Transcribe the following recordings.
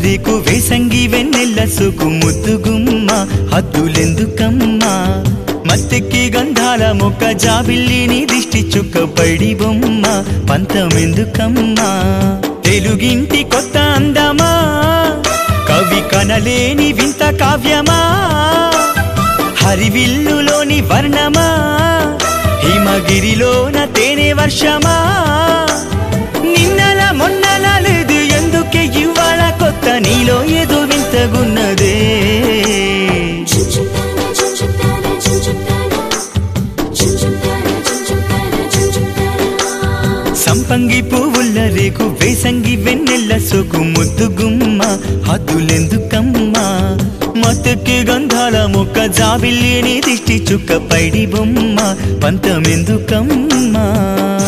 రేకు వేసంగి వెన్నెల్ల సోకు ముద్దుగుమ్మ హద్దులెందుకమ్మా మత్తెక్కి గంధాల మొక్క జాబిల్లిని దిష్టి చుక్క పడి బొమ్మ పంతమెందుకమ్మా తెలుగింటి కొత్త అందమా కవి కనలేని వింత కావ్యమా హరివిల్లులోని వర్ణమా హిమగిరిలోన తేనె వర్షమా నిన్నల మొన్నల లేదు ఎందుకే ఇవాళ కొత్త నీలో ఏదో వింతగున్నదే సంపంగి పువ్వుల రేకు వేసంగి వెన్నెల్ల సోకు ముద్దుగుమ్మ హద్దులెందుకమ్మా మత్తెక్కి గంధాల మొక్క జాబిల్లిని దిష్టి చుక్క పైడి బొమ్మ పంతమెందుకమ్మా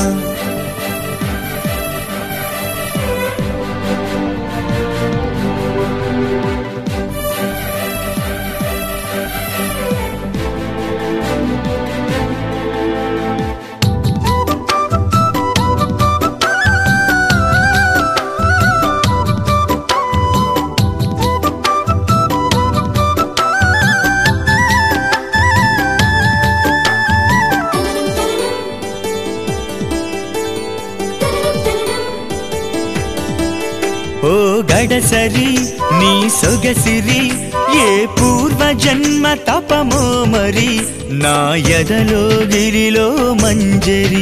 ఓ గడసరి నీ సొగసిరి ఏ పూర్వ జన్మ తపమో మరి నా ఎదలో గిరిలో మంజరి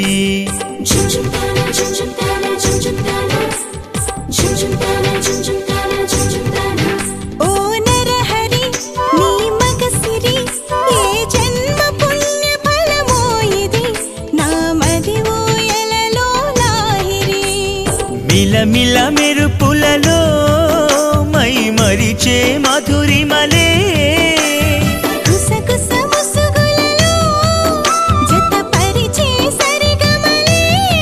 ఓ నరహరి నీ మగసిరి ఏ జన్మ పుణ్య ఫలమో ఇది నా మది ఊయలలో లాహిరి మిలమిల మెరుపులలో మై మరిచే మధురిమలే గుసగుస ముసుగులలో జతపరిచే సరిగమలే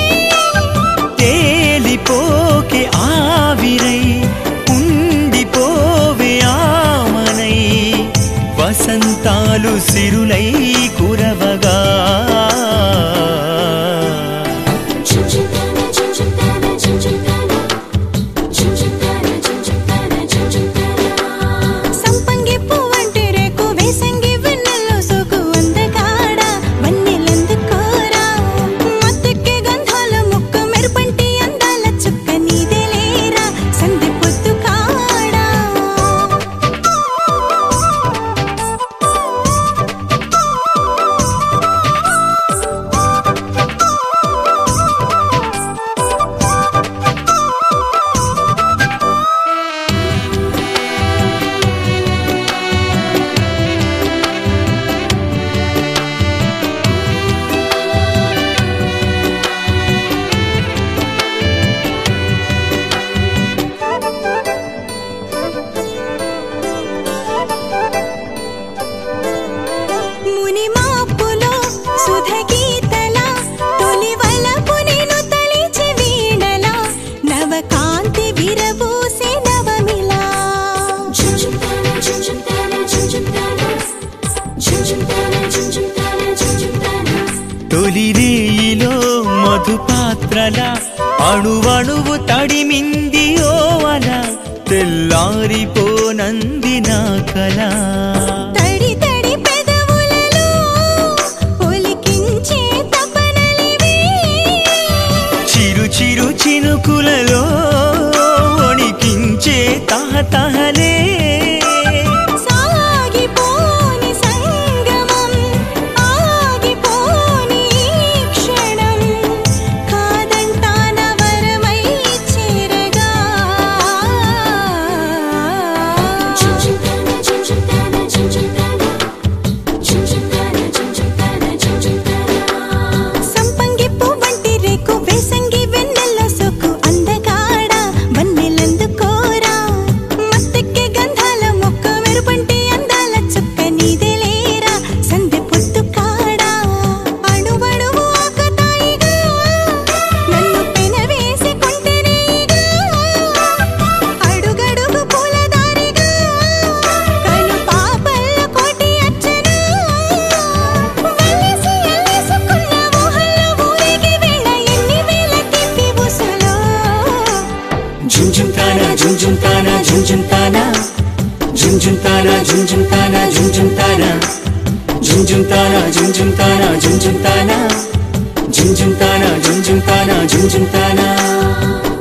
తేలిపోకే ఆవిరై ఉండిపోవే ఆమనై వసంతాలు సిరులై కురవగా సంపంగి పువ్వంటి రేకు వేసంగి వెన్నెల్లో సోకు అందగాడ వన్నెలందుకోరా మత్తెక్కి గంధాల ముక్క మెరుపంటి అందాల చుక్క నీదే లేరా సంధి పొద్దు కాడా ముని మాపులో సుధ గీతల తొలి వలపు నేను తలిచి వీణల నవకాంతి విరబూసే నవమిలా తొలి రేయిలో మధుపాత్రల అణువణువు తడిమింది ఓవల తెల్లారిపోనంది నా కళ తడి తడి పెదవులలో ఒలికించే తపనలివి చిరు చిరు చినుకులలో వణికించే తహతహలే సాగిపోని సంగమం ఆగిపోని ఈ క్షణం కాదంటాన వరమై చేరగా సంపంగి పువ్వంటి రేకు వేసంగి వెన్నెల్లో సోకు అందగాడ వన్నెలందుకోరా మత్తెక్కి గంధాల మొక్క మెరుపంటి అందాల చుక్క నీదే లేరా సంధి పొద్దు కాడా అణువణువు ఆకతాయిగా నన్ను పెనవేసి కొంటెనేగా అడుగడుగు పూలదారిగా కను పాపల్ల కోటి అచ్చనా వెలిసి ఎల్లేసుకున్న మోహంలో ఊరేగి వేళ ఎన్ని వేల తిప్పి బుసలో జుంజుంతానా ఝుంఝుంతానా ఝుంఝుంతానా ఝుంఝుంతానా ఝుంఝుంతానా ఝుంఝుంతానా ఝుంఝుంతానా ఝుంఝుంతానా ఝుంఝుంతానా ఝుంఝుంతానా ఝుంఝుంతానా